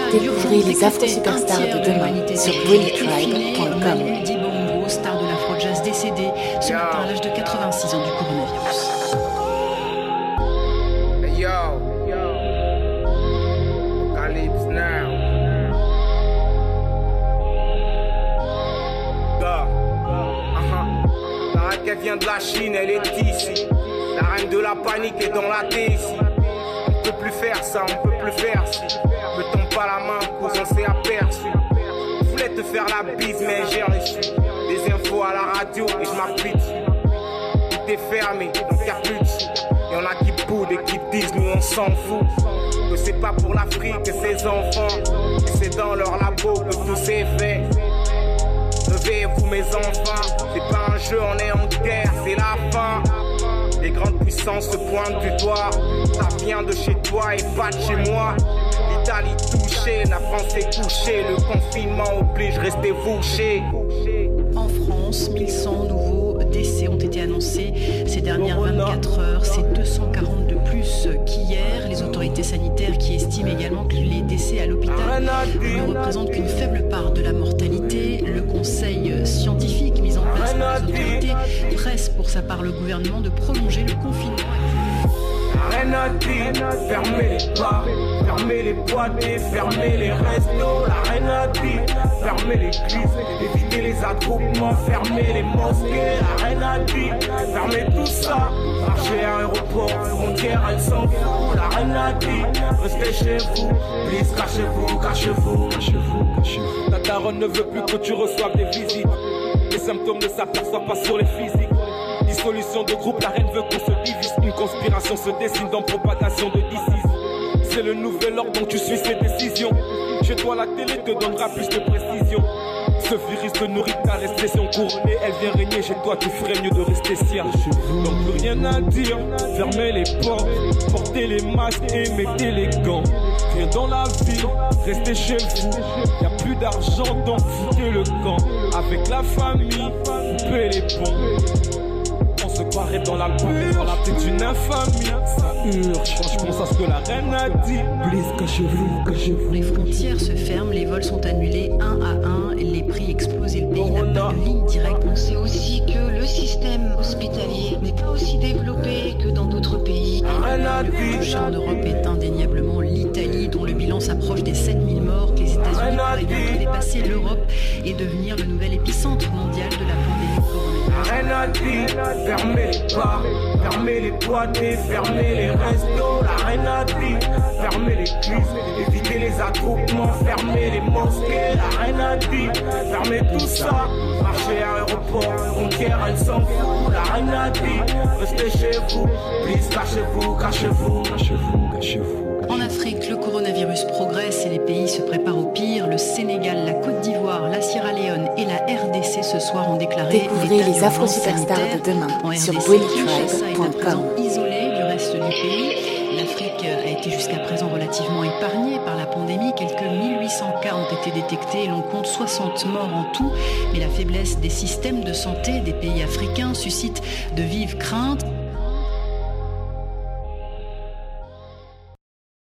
Découvrez les afro-superstars de demain sur bullytribe.com. Dibongo, star de l'afro-jazz décédé ce matin à l'âge de 86 ans du coronavirus. Hey yo, Apocalypse now. La raquette vient de la Chine, elle est ici. La reine de la panique est dans la thé ici. On peut plus faire ça, on peut plus faire ci. Me tombe pas la main, cousin, c'est aperçu. Je voulais te faire la bise, mais j'ai reçu des infos à la radio et je m'appuie dessus. Tout est fermé, donc y'a plus de sous. Y'en a qui boudent et qui disent, nous on s'en fout. Que c'est pas pour l'Afrique et ses enfants. Et c'est dans leur labo que tout s'est fait. Levez-vous mes enfants, c'est pas un jeu, on est en guerre, c'est la fin. Les grandes puissances se pointent du doigt. Ça vient de chez toi et pas de chez moi. L'Italie touchée, la France est couchée. Le confinement oblige, restez bouchés. En France, 1100 nouveaux décès ont été annoncés ces dernières 24 heures. C'est 240 de plus qu'hier. Les autorités sanitaires qui estiment également que les décès à l'hôpital ne représentent qu'une faible part de la mortalité. Le conseil scientifique mis en place par les autorités presse pour sa part le gouvernement de prolonger le confinement. Rien à dire, fermez les bars, fermez les boîtes, fermez les restos. La reine a dit, fermez l'église, évitez les attroupements, fermez les mosquées. La reine a dit, fermez tout ça. Marché à aéroport, frontière, elle s'en fout. La reine a dit, restez chez vous, please, cachez-vous, cachez-vous, cachez-vous, cachez-vous. Ta daronne ne veut plus que tu reçoives des visites. Les symptômes ne s'aperçoivent pas sur les physiques. Dissolution de groupe, la reine veut qu'on se divise. Une conspiration se dessine dans propagation de disease. C'est le nouvel ordre donc tu suis ses décisions. Chez toi la télé te donnera plus de précision. Ce virus te nourrit ta restriction couronnée. Elle vient régner chez toi, tu ferais mieux de rester sien. Donc plus rien à dire, fermez les portes, portez les masques et mettez les gants. Viens dans la ville, restez chez vous. Y'a plus d'argent donc foutez le camp. Avec la famille, coupez les ponts. Se paraît dans la purge, c'est une infamie, ça urge. Quand je pense à ce que la reine a dit, please, cachez-vous, cachez-vous. Les frontières se ferment, les vols sont annulés un à un, les prix explosent et le pays n'a pas de ligne directe. On sait aussi que le système hospitalier n'est pas aussi développé que dans d'autres pays. Le plus touché en Europe est indéniablement l'Italie, dont le bilan s'approche des 7000 morts, que les États-Unis pourraient bientôt dépasser l'Europe et devenir le nouvel épicentre mondial de la pandémie coronavirus. Rien à dire, fermez les bars, fermez les boîtes, fermez les restos. La reine a dit, fermez l'église, évitez les attroupements, fermez les mosquées. La reine a dit, fermez tout ça. Marché à aéroport, frontière, elle s'en fout. La reine a dit, restez chez vous, please, cachez-vous, cachez-vous, cachez-vous, cachez-vous. En Afrique, le coronavirus progresse et les pays se préparent au pire. Le Sénégal, la Côte d'Ivoire, la Sierra Leone et la RDC ce soir ont déclaré Découvrez les afro-superstars de demain sur bullytribe.com. Isolé du reste du pays. L'Afrique a été jusqu'à présent relativement épargnée par la pandémie. Quelques 1800 cas ont été détectés et l'on compte 60 morts en tout. Mais la faiblesse des systèmes de santé des pays africains suscite de vives craintes.